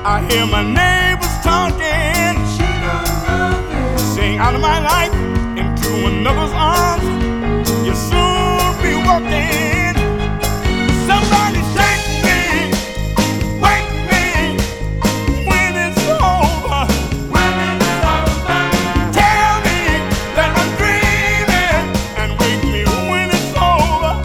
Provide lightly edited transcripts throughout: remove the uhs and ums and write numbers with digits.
I hear my neighbors talking, saying out of my life into another's arms. You'll soon be walking. Somebody shake me, wake me when it's over. Tell me that I'm dreaming and wake me when it's over.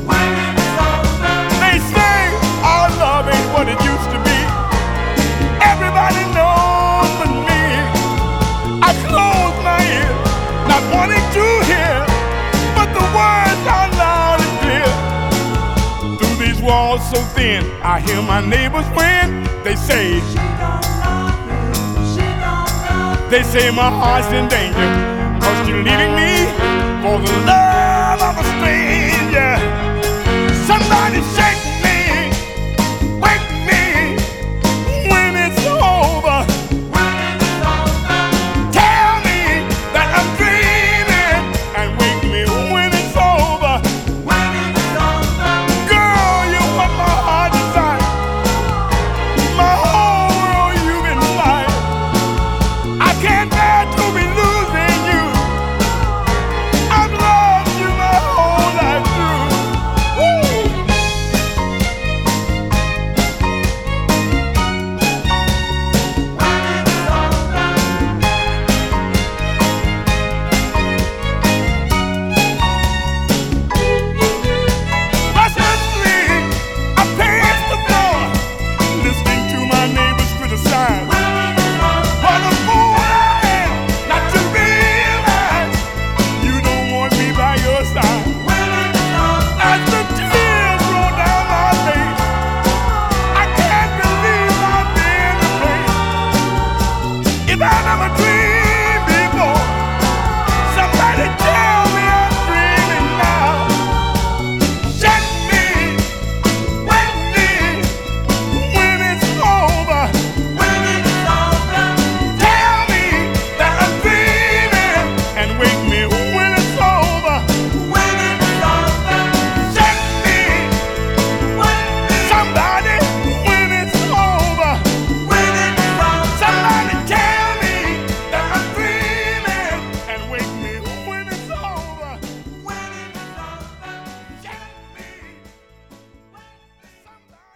They say our love ain't what it used to be. Everybody knows but me. I close my ears, not wanting to hear, but the words are loud and clear. Through these walls so thin, I hear my neighbors when they say, my heart's in danger, 'cause you're leaving me for the love